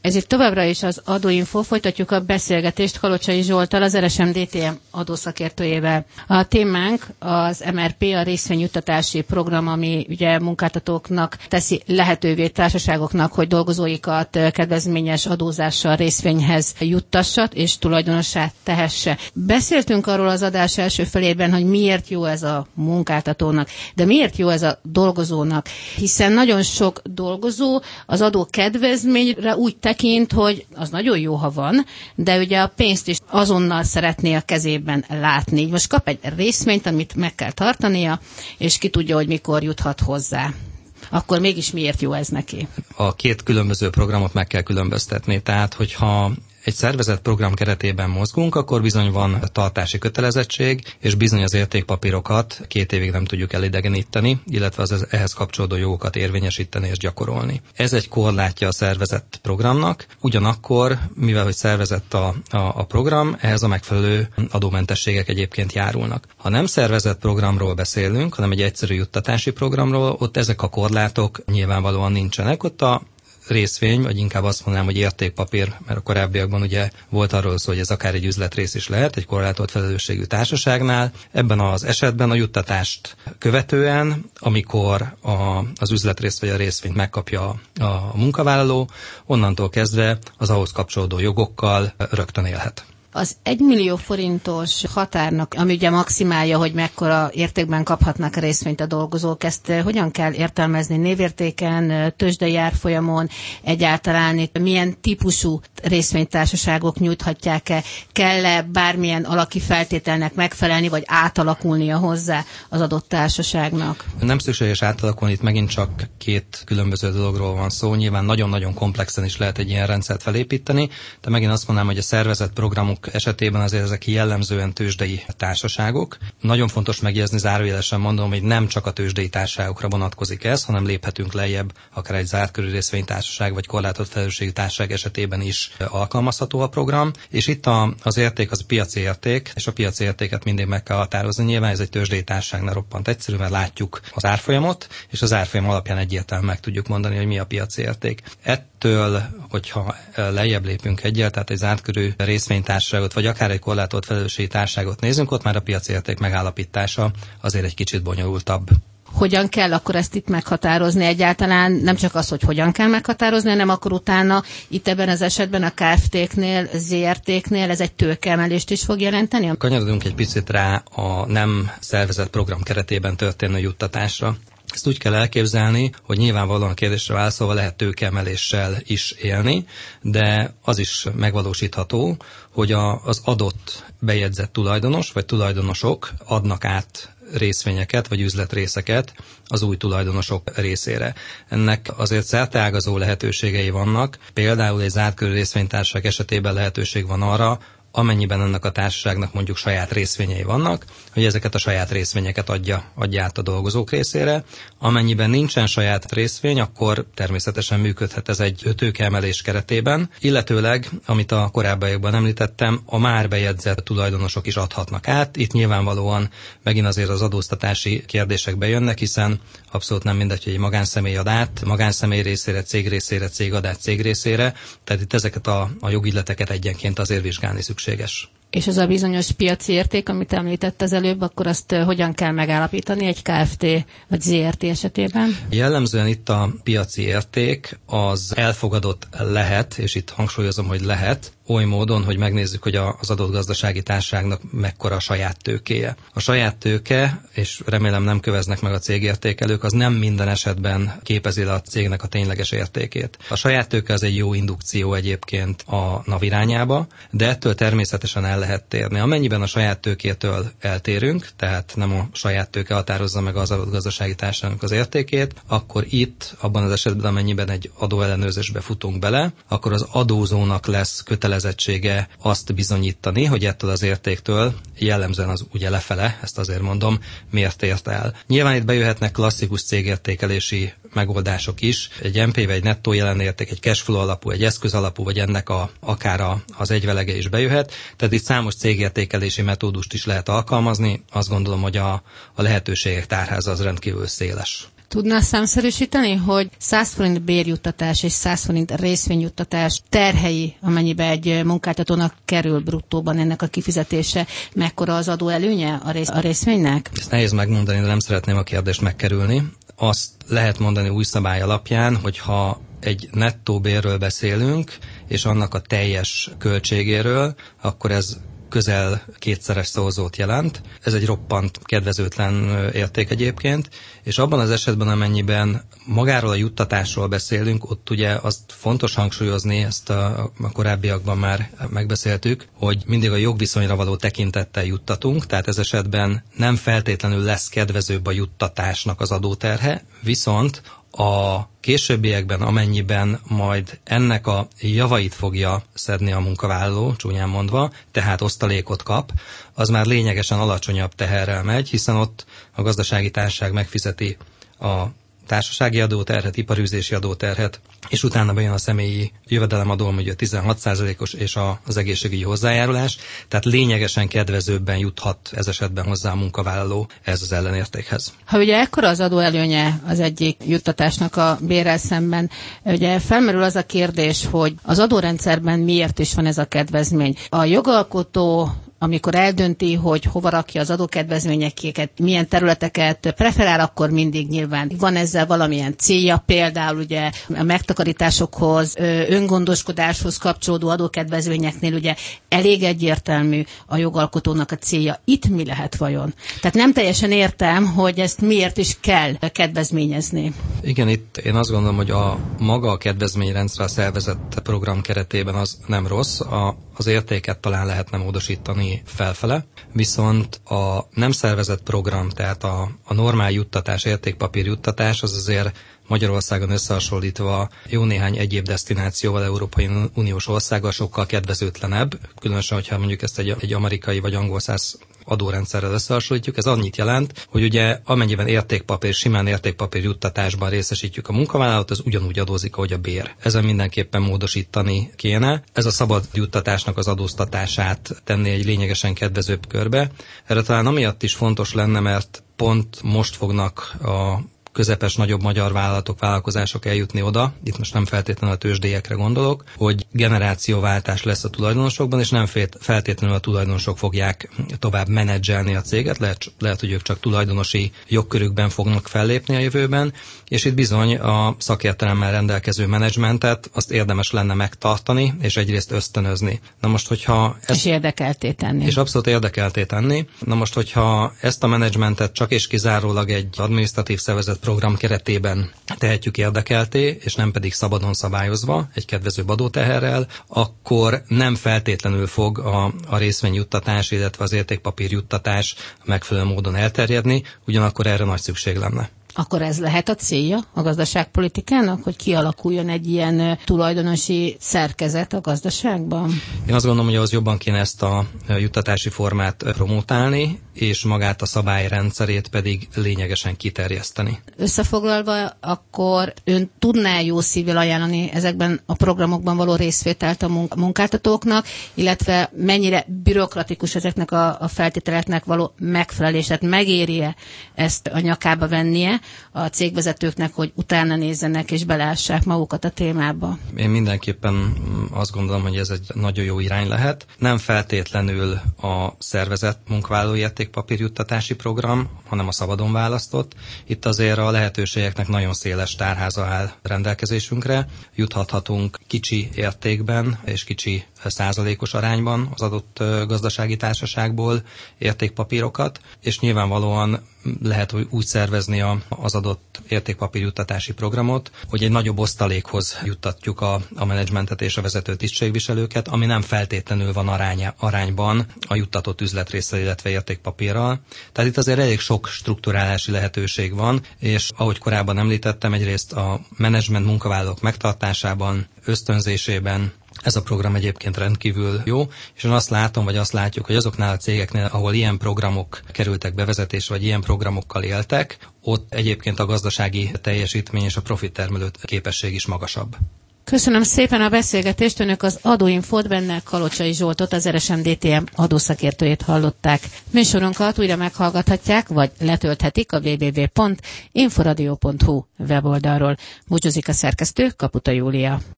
Ez itt továbbra is az Adóinfo, folytatjuk a beszélgetést Kalocsai Zsolttal, az RSM DTM adószakértőjével. A témánk az MRP, a részvényjuttatási program, ami ugye munkáltatóknak teszi lehetővé társaságoknak, hogy dolgozóikat kedvezményes adózással részvényhez juttassa és tulajdonossá tehesse. Beszéltünk arról az adás első felében, hogy miért jó ez a munkáltatónak, de miért jó ez a dolgozónak, hiszen nagyon sok dolgozó az adó kedvezményre úgy tekint, hogy az nagyon jó, ha van, de ugye a pénzt is azonnal szeretné a kezében látni. Most kap egy részvényt, amit meg kell tartania, és ki tudja, hogy mikor juthat hozzá. Akkor mégis miért jó ez neki? A két különböző programot meg kell különböztetni. Tehát, hogyha egy szervezett program keretében mozgunk, akkor bizony van tartási kötelezettség, és bizony az értékpapírokat 2 évig nem tudjuk elidegeníteni, illetve az ehhez kapcsolódó jogokat érvényesíteni és gyakorolni. Ez egy korlátja a szervezett programnak, ugyanakkor, mivel hogy szervezett a program, ehhez a megfelelő adómentességek egyébként járulnak. Ha nem szervezett programról beszélünk, hanem egy egyszerű juttatási programról, ott ezek a korlátok nyilvánvalóan nincsenek. Ott a részvény, vagy inkább azt mondanám, hogy értékpapír, mert a korábbiakban ugye volt arról szó, hogy ez akár egy üzletrész is lehet, egy korlátolt felelősségű társaságnál. Ebben az esetben a juttatást követően, amikor az üzletrészt vagy a részvényt megkapja a munkavállaló, onnantól kezdve az ahhoz kapcsolódó jogokkal rögtön élhet. Az 1 millió forintos határnak, ami ugye maximálja, hogy mekkora értékben kaphatnak részvényt a dolgozók, ezt hogyan kell értelmezni névértéken, tőzsdei árfolyamon, egyáltalán itt milyen típusú részvénytársaságok nyújthatják-e, kell-e bármilyen alaki feltételnek megfelelni, vagy átalakulnia hozzá az adott társaságnak? Nem szükséges átalakulni, itt megint csak 2 különböző dologról van szó, nyilván nagyon-nagyon komplexen is lehet egy ilyen rendszert felépíteni, de megint azt mondanám, hogy a szervezett programok esetében azért ezek jellemzően tőzsdei társaságok. Nagyon fontos megjegyezni, zárójelesen mondom, hogy nem csak a tőzsdei társaságokra vonatkozik ez, hanem léphetünk lejjebb, akár egy zárt körű részvénytársaság vagy korlátolt felelősségű társaság esetében is alkalmazható a program. És itt az érték az piaci érték, és a piaci értéket mindig meg kell határozni. Nyilván ez egy tőzsdei társaságnál roppant egyszerű, mert látjuk az árfolyamot, és az árfolyam alapján egyértelműen meg tudjuk mondani, hogy mi a piaci érték. Ettől, hogyha lejjebb lépünk egyel, tehát egy zárt körű részvénytársaságot, vagy akár egy korlátolt felelősségi társaságot nézünk, ott már a piaci érték megállapítása azért egy kicsit bonyolultabb. Hogyan kell akkor ezt itt meghatározni egyáltalán? Nem csak az, hogy hogyan kell meghatározni, hanem akkor utána itt ebben az esetben a Kft-knél, ZRT-knél ez egy tőkeemelést is fog jelenteni? Kanyarodunk egy picit rá a nem szervezett program keretében történő juttatásra. Ezt úgy kell elképzelni, hogy nyilvánvalóan a kérdésre válaszolva lehet tőkeemeléssel is élni, de az is megvalósítható, hogy az adott bejegyzett tulajdonos vagy tulajdonosok adnak át részvényeket vagy üzletrészeket az új tulajdonosok részére. Ennek azért szerteágazó lehetőségei vannak, például egy zárt körű részvénytársaság esetében lehetőség van arra, amennyiben ennek a társaságnak mondjuk saját részvényei vannak, hogy ezeket a saját részvényeket adja át a dolgozók részére. Amennyiben nincsen saját részvény, akkor természetesen működhet ez egy tőkeemelés keretében, illetőleg, amit a korábbiakban említettem, a már bejegyzett tulajdonosok is adhatnak át. Itt nyilvánvalóan megint azért az adóztatási kérdések bejönnek, hiszen abszolút nem mindegy, hogy egy magánszemély ad át, magánszemély részére, cég ad át cég részére, tehát itt ezeket a jogilleteket egyenként azért vizsgálni szükséges. És az a bizonyos piaci érték, amit említett az előbb, akkor azt hogyan kell megállapítani egy Kft. Vagy ZRT esetében? Jellemzően itt a piaci érték az elfogadott lehet, és itt hangsúlyozom, hogy lehet, oly módon, hogy megnézzük, hogy az adott gazdasági társaságnak mekkora a saját tőkéje. A saját tőke, és remélem nem köveznek meg a cégértékelők, az nem minden esetben képezi le a cégnek a tényleges értékét. A saját tőke az egy jó indukció egyébként a NAV irányába, de ettől természetesen el lehet térni. Amennyiben a saját tőkétől eltérünk, tehát nem a saját tőke határozza meg az adott gazdasági társaságnak az értékét, akkor itt, abban az esetben, amennyiben egy adóellenőrzésbe futunk bele, akkor az adózónak lesz kötelezettsége azt bizonyítani, hogy ettől az értéktől jellemzően az ugye lefele, ezt azért mondom, miért ért el. Nyilván itt bejöhetnek klasszikus cégértékelési megoldások is, egy NPV, egy nettó jelenérték, egy cashflow alapú, egy eszköz alapú, vagy ennek akár az egyvelege is bejöhet. Tehát itt számos cégértékelési metódust is lehet alkalmazni. Azt gondolom, hogy a lehetőségek tárháza az rendkívül széles. Tudná számszerűsíteni, hogy 100 forint bérjuttatás és 100 forint részvényjuttatás terhei, amennyibe egy munkáltatónak kerül bruttóban ennek a kifizetése, mekkora az adóelőnye a részvénynek? Ezt nehéz megmondani, de nem szeretném a kérdést megkerülni. Azt lehet mondani új szabály alapján, hogyha egy nettó bérről beszélünk, és annak a teljes költségéről, akkor ez közel 2-szeres szorzót jelent. Ez egy roppant kedvezőtlen érték egyébként, és abban az esetben, amennyiben magáról a juttatásról beszélünk, ott ugye azt fontos hangsúlyozni, ezt a korábbiakban már megbeszéltük, hogy mindig a jogviszonyra való tekintettel juttatunk, tehát ez esetben nem feltétlenül lesz kedvezőbb a juttatásnak az adóterhe, viszont a későbbiekben, amennyiben majd ennek a javait fogja szedni a munkavállaló, csúnyán mondva, tehát osztalékot kap, az már lényegesen alacsonyabb teherrel megy, hiszen ott a gazdasági társaság megfizeti a társasági adóterhet, iparűzési adóterhet, és utána bejön a személyi jövedelemadó, ugye 16%-os, és az egészségügyi hozzájárulás, tehát lényegesen kedvezőbben juthat ez esetben hozzá a munkavállaló ez az ellenértékhez. Ha ugye ekkora az adóelőnye az egyik juttatásnak a bérrel szemben, ugye felmerül az a kérdés, hogy az adórendszerben miért is van ez a kedvezmény. A jogalkotó, amikor eldönti, hogy hova rakja az adókedvezményeket, milyen területeket preferál, akkor mindig nyilván van ezzel valamilyen célja, például ugye a megtakarításokhoz, öngondoskodáshoz kapcsolódó adókedvezményeknél ugye elég egyértelmű a jogalkotónak a célja. Itt mi lehet vajon? Tehát nem teljesen értem, hogy ezt miért is kell kedvezményezni. Igen, itt én azt gondolom, hogy maga a kedvezményrendszer a szervezett program keretében az nem rossz, az értéket talán lehetne módosítani felfele, viszont a nem szervezett program, tehát a normál juttatás, értékpapír juttatás az azért Magyarországon összehasonlítva jó néhány egyéb desztinációval, Európai Uniós országgal sokkal kedvezőtlenebb, különösen, hogyha mondjuk ezt egy amerikai vagy angol száz adórendszerrel összehasonlítjuk. Ez annyit jelent, hogy ugye amennyiben simán értékpapír juttatásban részesítjük a munkavállalót, az ugyanúgy adózik, ahogy a bér. Ezen mindenképpen módosítani kéne. Ez a szabad juttatásnak az adóztatását tenni egy lényegesen kedvezőbb körbe. Erre talán amiatt is fontos lenne, mert pont most fognak a közepes, nagyobb magyar vállalatok, vállalkozások eljutni oda, itt most nem feltétlenül a tőzsdélyekre gondolok, hogy generációváltás lesz a tulajdonosokban, és nem feltétlenül a tulajdonosok fogják tovább menedzselni a céget, lehet, hogy ők csak tulajdonosi jogkörükben fognak fellépni a jövőben, és itt bizony a szakértelemmel rendelkező menedzsmentet azt érdemes lenne megtartani, és egyrészt ösztönözni. Na most, hogyha és érdekelté tenni. És abszolút érdekelté tenni. Na most, hogyha ezt a menedzsmentet csak és kizárólag egy adminisztratív szervezet program keretében tehetjük érdekelté, és nem pedig szabadon szabályozva, egy kedvezőbb adóteherrel, akkor nem feltétlenül fog a részvényjuttatás, illetve az értékpapírjuttatás megfelelő módon elterjedni, ugyanakkor erre nagy szükség lenne. Akkor ez lehet a célja a gazdaságpolitikának, hogy kialakuljon egy ilyen tulajdonosi szerkezet a gazdaságban? Én azt gondolom, hogy ahhoz jobban kéne ezt a juttatási formát promotálni, és magát a szabályrendszerét pedig lényegesen kiterjeszteni. Összefoglalva, akkor ön tudná jó szívvel ajánlani ezekben a programokban való részvételt a munkáltatóknak, illetve mennyire bürokratikus ezeknek a feltételeknek való megfelelés, tehát megéri-e ezt a nyakába vennie a cégvezetőknek, hogy utána nézzenek és belássák magukat a témába? Én mindenképpen azt gondolom, hogy ez egy nagyon jó irány lehet. Nem feltétlenül a szervezett munkavállalói értékpapírjuttatási program, hanem a szabadon választott. Itt azért a lehetőségeknek nagyon széles tárháza áll rendelkezésünkre. Juthathatunk kicsi értékben és kicsi százalékos arányban az adott gazdasági társaságból értékpapírokat, és nyilvánvalóan lehet úgy szervezni az adott értékpapírjuttatási programot, hogy egy nagyobb osztalékhoz juttatjuk a menedzsmentet és a vezető tisztségviselőket, ami nem feltétlenül van arányban a juttatott üzletrésszel, illetve értékpapírral. Tehát itt azért elég sok strukturálási lehetőség van, és ahogy korábban említettem, egyrészt a menedzsment munkavállalók megtartásában, ösztönzésében, ez a program egyébként rendkívül jó, és én azt látom, vagy azt látjuk, hogy azoknál a cégeknél, ahol ilyen programok kerültek bevezetésre, vagy ilyen programokkal éltek, ott egyébként a gazdasági teljesítmény és a profittermelő képesség is magasabb. Köszönöm szépen a beszélgetést. Önök az Adóinfót, benne Kalocsai Zsoltot, az RSM-DTM adószakértőjét hallották. Műsorunkat újra meghallgathatják, vagy letölthetik a www.inforadio.hu weboldalról. Búcsúzik a szerkesztő, Kaputa Júlia.